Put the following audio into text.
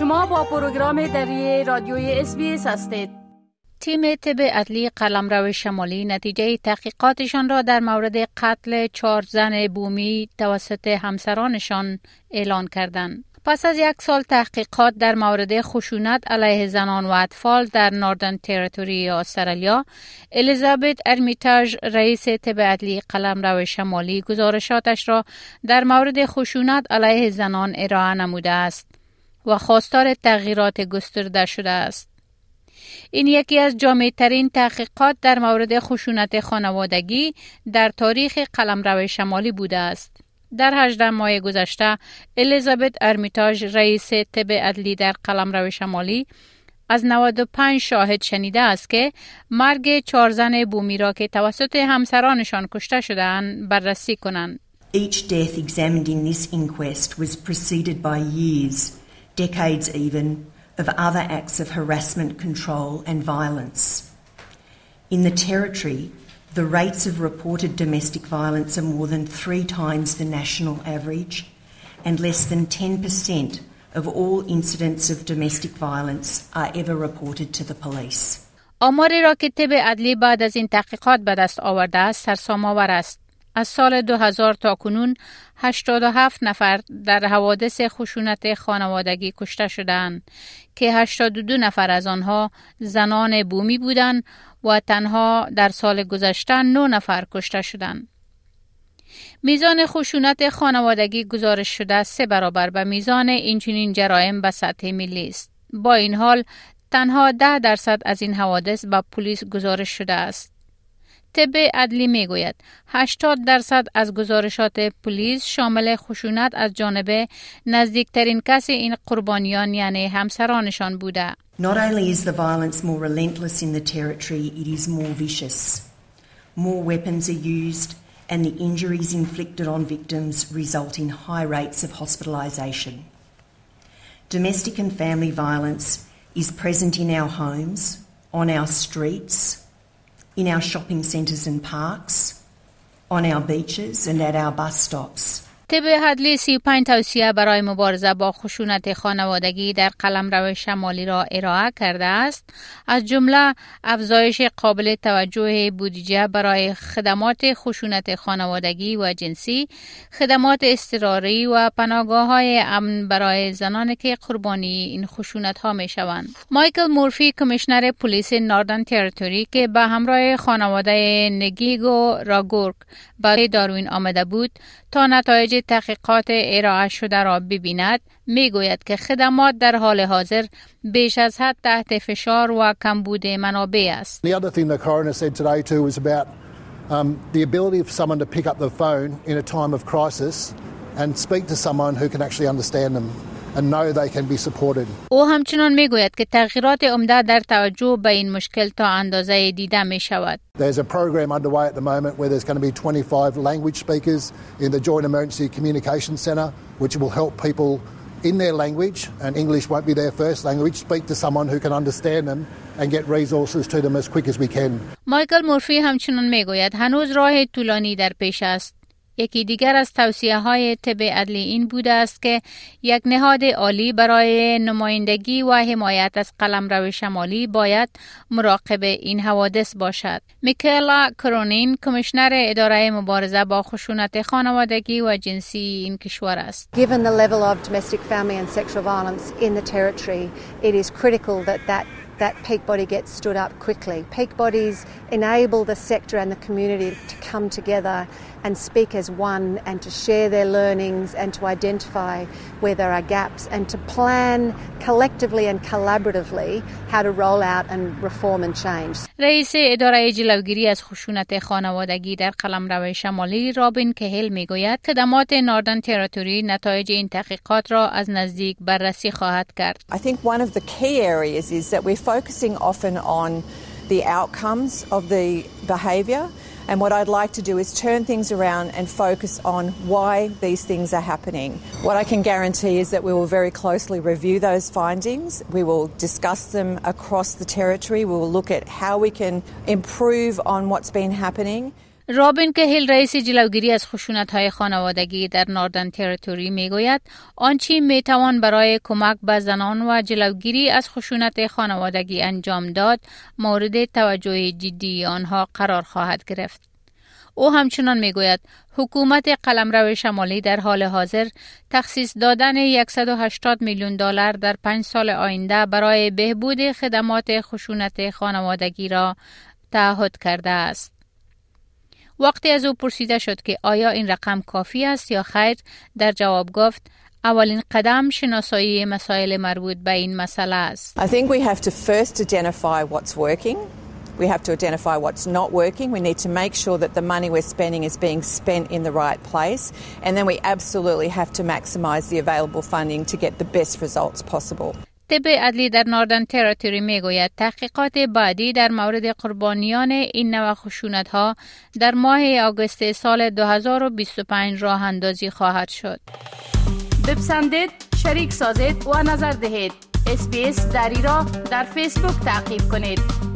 شما با پروگرام دری رادیوی SBS هستید. تیم طب عدلی قلمرو شمالی نتیجه تحقیقاتشان را در مورد قتل 4 زن بومی توسط همسرانشان اعلان کردند. پس از 1 سال تحقیقات در مورد خشونت علیه زنان و اطفال در نوردن تریتوری استرالیا، الیزابت ارمیتاژ رئیس طب عدلی قلمرو شمالی گزارشاتش را در مورد خشونت علیه زنان ارائه نموده است و خواستار تغییرات گسترده شده است. این یکی از جامع‌ترین تحقیقات در مورد خشونت خانوادگی در تاریخ قلمرو شمالی بوده است. در 18 ماه گذشته، الیزابت ارمیتاژ رئیس طب عدلی در قلمرو شمالی از 95 شاهد شنیده است که مرگ 4 زن بومی را که توسط همسرانشان کشته شده‌اند بررسی کنند. Each death examined in this inquest was preceded by years, decades even, of other acts of harassment, control and violence. In the Territory, the rates of reported domestic violence are more than 3 times the national average, and less than 10% of all incidents of domestic violence are ever reported to the police. آماری را که طب عدلی بعد از این تحقیقات به دست آورده است سرسام‌آور است. از سال 2000 تا کنون 87 نفر در حوادث خشونت خانوادگی کشته شدند که 82 نفر از آنها زنان بومی بودند و تنها در سال گذشته 9 نفر کشته شدند. میزان خشونت خانوادگی گزارش شده 3 برابر به میزان اینچنین جرایم به سطح ملی است. با این حال تنها 10% از این حوادث به پلیس گزارش شده است. طب عدلی میگوید 80% از گزارشات پلیس شامل خشونت از جانب نزدیکترین کس این قربانیان یعنی همسرانشان بوده. Not only is the violence more relentless in the Territory, it is more vicious. More weapons are used and the injuries inflicted on victims result in high rates of hospitalisation. Domestic and family violence is present in our homes, on our streets, in our shopping centres and parks, on our beaches and at our bus stops. طب عدلی 35 توصیه برای مبارزه با خشونت خانوادگی در قلمرو شمالی را ارائه کرده است، از جمله افزایش قابل توجه بودجه برای خدمات خشونت خانوادگی و جنسی، خدمات اضطراری و پناهگاه‌های امن برای زنانی که قربانی این خشونت‌ها می‌شوند. مایکل مورفی کمیشنر پلیس نوردن تریتوری که به همراه خانواده نگیگو راگورک برای داروین آمده بود تا نتایج تحقیقات ارائه شده را ببیند، میگوید که خدمات در حال حاضر بیش از حد تحت فشار و کمبود منابع است. The other thing the coroner said today too was about the ability of someone to pick up the phone in a time of crisis and speak to someone who can actually understand them and know they can be supported. او همچنان میگوید که تغییرات عمده در توجه به این مشکل تا اندازه دیده می شود. There's a program underway at the moment where there's going to be 25 language speakers in the Joint Emergency Communication Centre which will help people in their language, and English won't be their first language, speak to someone who can understand them and get resources to them as quick as we can. مایکل مورفی همچنان میگوید هنوز راه طولانی در پیش است. یکی دیگر از توصیه‌های طب عدلی این بوده است که یک نهاد عالی برای نمایندگی و حمایت از قلمرو شمالی باید مراقب این حوادث باشد. میکالا کرونین کمیشنر اداره مبارزه با خشونت خانوادگی و جنسی این کشور است. Given the level of domestic, family and sexual violence in the Territory, it is critical that peak body gets stood up quickly. Peak bodies enable the sector and the community to come together and speak as one and to share their learnings and to identify where there are gaps and to plan collectively and collaboratively how to roll out and reform and change. رئیس اداره جلوگیری از خشونت خانوادگی در قلمرو شمالی رابین کهل میگوید خدمات نوردن تریتوری نتایج این تحقیقات را از نزدیک بررسی خواهد کرد. I think one of the key areas is that we're focusing often on the outcomes of the behaviour. And what I'd like to do is turn things around and focus on why these things are happening. What I can guarantee is that we will very closely review those findings. We will discuss them across the Territory. We will look at how we can improve on what's been happening. رابین کهیل رئیس جلوگیری از خشونت‌های خانوادگی در ناردن تریتوری میگوید آنچه میتوان برای کمک به زنان و جلوگیری از خشونت خانوادگی انجام داد مورد توجه جدی آنها قرار خواهد گرفت. او همچنان میگوید حکومت قلمرو شمالی در حال حاضر تخصیص دادن $180 میلیون در 5 سال آینده برای بهبود خدمات خشونت خانوادگی را تعهد کرده است. وقتی از او پرسیده شد که آیا این رقم کافی است یا خیر، در جواب گفت اولین قدم شناسایی مسائل مربوط به این مسئله است. I think we have to first identify what's working. We have to identify what's not working. We need to make sure that the money we're spending is being spent in the right place. And then we absolutely have to maximise the available funding to get the best results possible. طب عدلی در ناردن تریتوری میگوید تحقیقات بعدی در مورد قربانیان این نوع خشونت‌ها در ماه آگوست سال 2025 راه اندازی خواهد شد. بپسندید، شریک سازید و نظر دهید. SBS دری را در فیسبوک تعقیب کنید.